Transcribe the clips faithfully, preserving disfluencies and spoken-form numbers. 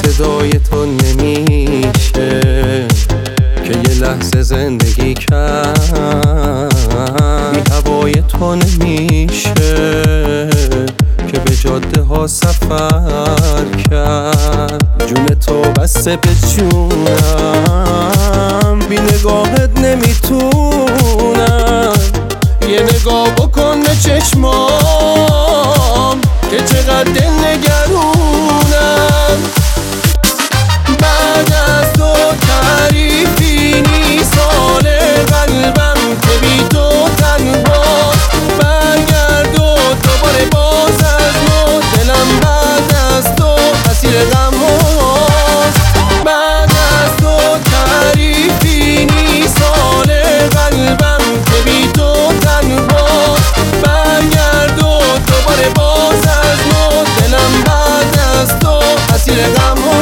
صدای تو نمیشه که یه لحظه زندگی کرد، بی هوای تو نمیشه که به جاده ها سفر کرد. جون تو بسته به جونم، بی نگاهت نمیتونم. یه نگاه بکن به چشمام که چقدر دل نگرونم. بعد از تو تعریفی نیست حال قلبم که بی تو تنهاست. برگرد و دوباره باز از نو، دلم بعد از تو اسیر غم هاست. بعد از تو تعریفی نیست حال قلبم که بی تو تنهاست. برگرد و دوباره باز از نو، دلم بعد از تو اسیر غم هاست.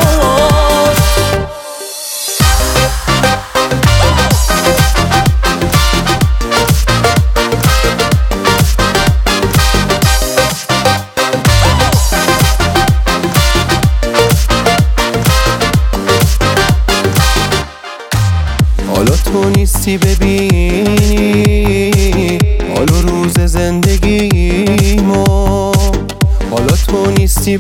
حالا تو نیستی ببینی حال و روز زندگیمو، حالا تو نیستی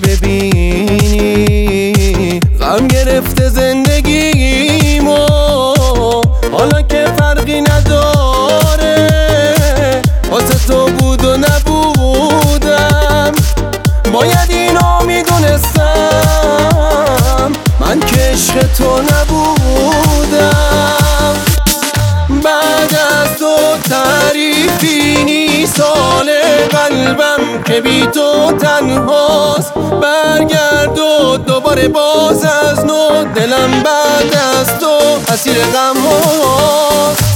ببینی غم گرفته زندگیمو. حالا که فرقی نداره واسه تو بود و نبودم، باید اینو میدونستم من که عشق تو نبودم. بعد از تو تعریفی نیست حال قلبم که بی تو تنهاست. برگرد و دوباره باز از نو، دلم بعد از تو اسیر غم هاست.